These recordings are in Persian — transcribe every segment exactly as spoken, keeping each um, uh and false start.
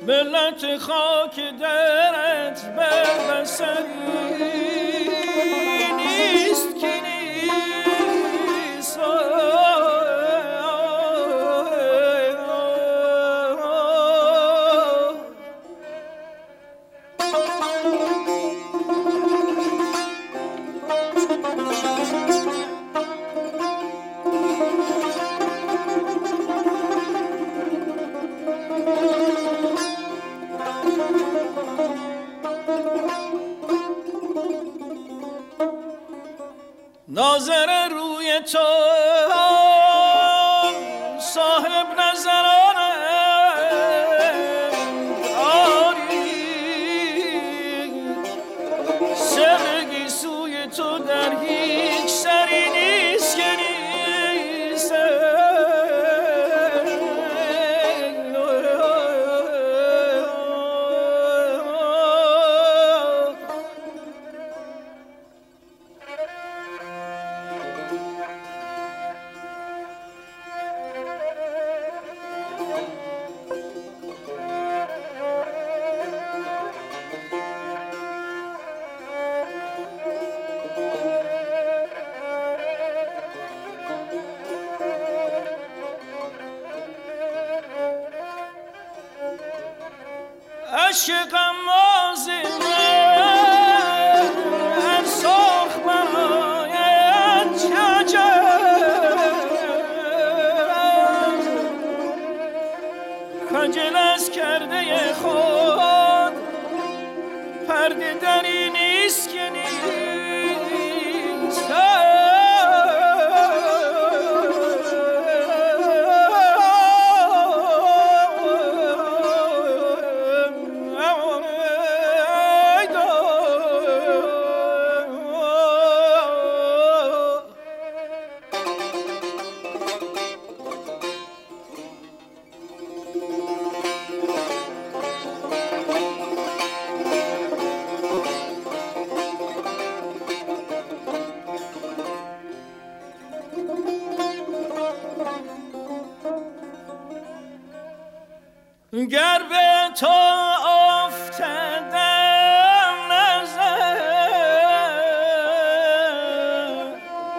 ملت خاک درت بر بسری نیست که نیست. ناظر روی تو صاحب نظرانه آری، سرگی سوی تو در هیچ سری نیست که نیست. عشق غماز من هر سرخ برایت خجل از کرده خود پرده دری نیست که نیست. گر به تو افتادم نظر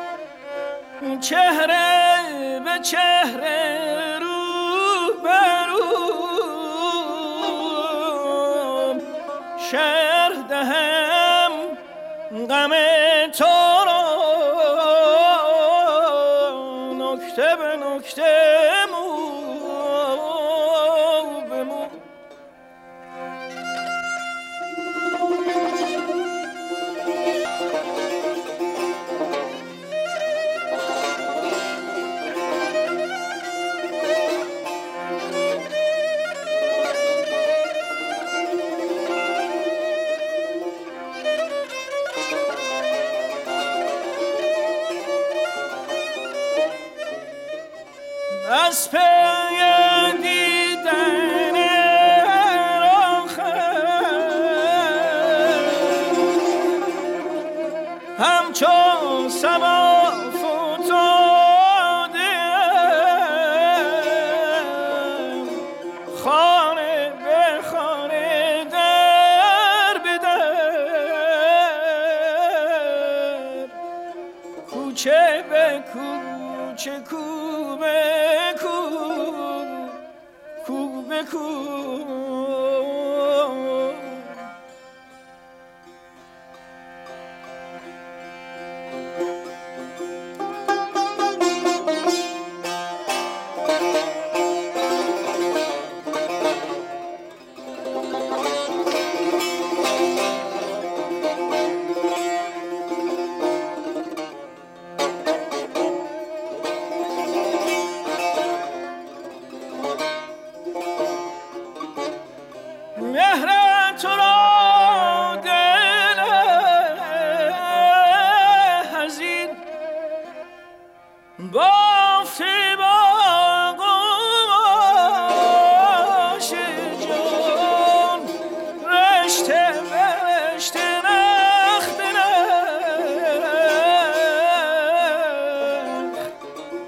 چهره به چهره رو به رو شرح دهم غم تو را نکته به نکته از پی دیدن آخر همچون سما فتادم خانه به خانه در به در کوچه به کوچه کوبه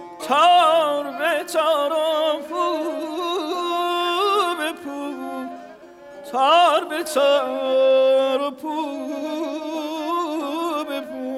تار به تار و پو به پو به تار و پو به پو.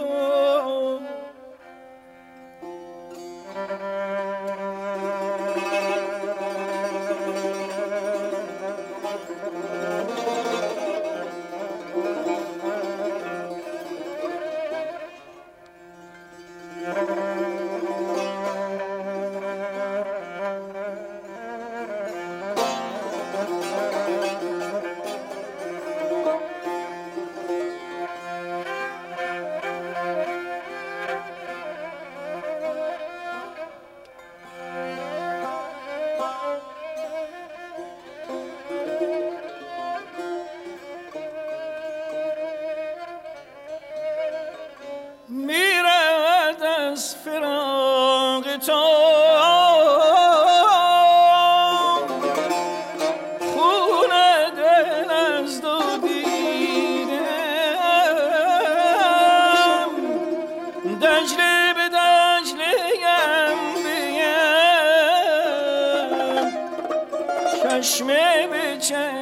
میرود از فراق تو خون دل از دو دیدم، دجله به دجله‌ام بیم، چشمه به چشم